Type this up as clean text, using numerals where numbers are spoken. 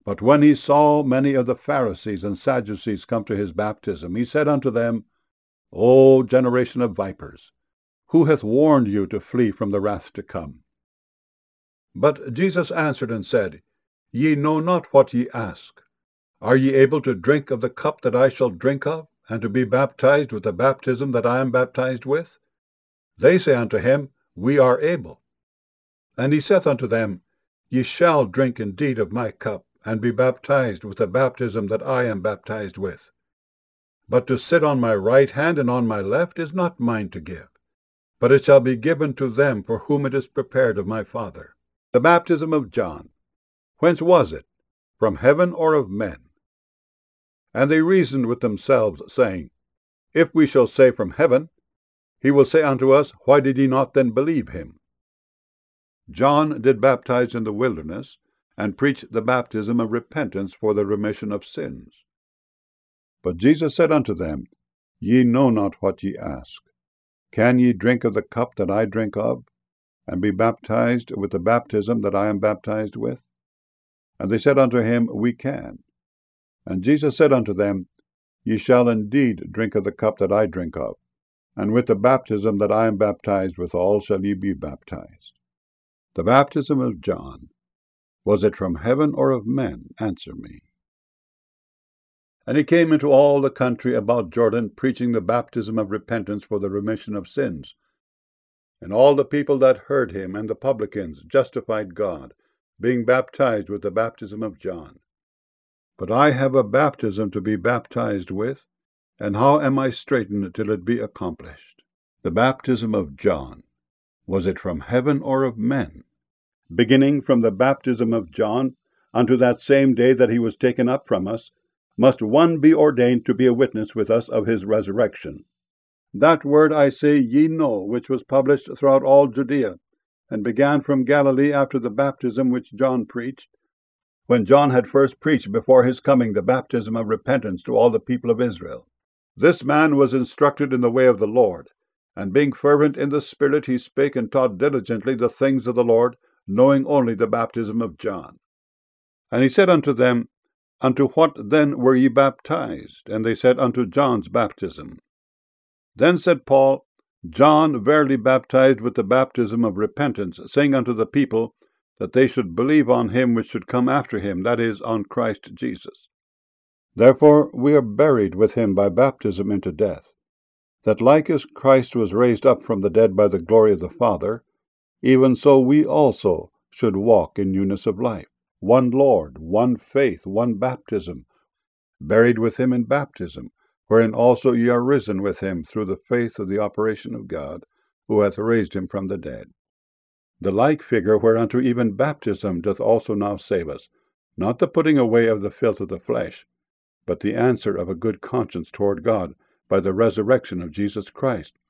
But when he saw many of the Pharisees and Sadducees come to his baptism, he said unto them, O generation of vipers, who hath warned you to flee from the wrath to come? But Jesus answered and said, Ye know not what ye ask. Are ye able to drink of the cup that I shall drink of, and to be baptized with the baptism that I am baptized with? They say unto him, We are able. And he saith unto them, Ye shall drink indeed of my cup, and be baptized with the baptism that I am baptized with. But to sit on my right hand and on my left is not mine to give, but it shall be given to them for whom it is prepared of my Father. The baptism of John, whence was it? From heaven or of men? And they reasoned with themselves, saying, If we shall say from heaven, he will say unto us, Why did ye not then believe him? John did baptize in the wilderness, and preach the baptism of repentance for the remission of sins. But Jesus said unto them, Ye know not what ye ask. Can ye drink of the cup that I drink of, and be baptized with the baptism that I am baptized with? And they said unto him, We can. And Jesus said unto them, Ye shall indeed drink of the cup that I drink of, and with the baptism that I am baptized withal shall ye be baptized. The baptism of John, was it from heaven or of men? Answer me. And he came into all the country about Jordan, preaching the baptism of repentance for the remission of sins. And all the people that heard him and the publicans justified God, being baptized with the baptism of John. But I have a baptism to be baptized with, and how am I straitened till it be accomplished? The baptism of John, was it from heaven or of men? Beginning from the baptism of John unto that same day that he was taken up from us, must one be ordained to be a witness with us of his resurrection. That word I say ye know, which was published throughout all Judea, and began from Galilee after the baptism which John preached, when John had first preached before his coming the baptism of repentance to all the people of Israel. This man was instructed in the way of the Lord, and being fervent in the Spirit, he spake and taught diligently the things of the Lord, knowing only the baptism of John. And he said unto them, Unto what then were ye baptized? And they said, Unto John's baptism. Then said Paul, John verily baptized with the baptism of repentance, saying unto the people that they should believe on him which should come after him, that is, on Christ Jesus. Therefore we are buried with him by baptism into death, that like as Christ was raised up from the dead by the glory of the Father, even so we also should walk in newness of life. One Lord, one faith, one baptism, buried with him in baptism, wherein also ye are risen with him through the faith of the operation of God, who hath raised him from the dead. The like figure whereunto even baptism doth also now save us, not the putting away of the filth of the flesh, but the answer of a good conscience toward God by the resurrection of Jesus Christ,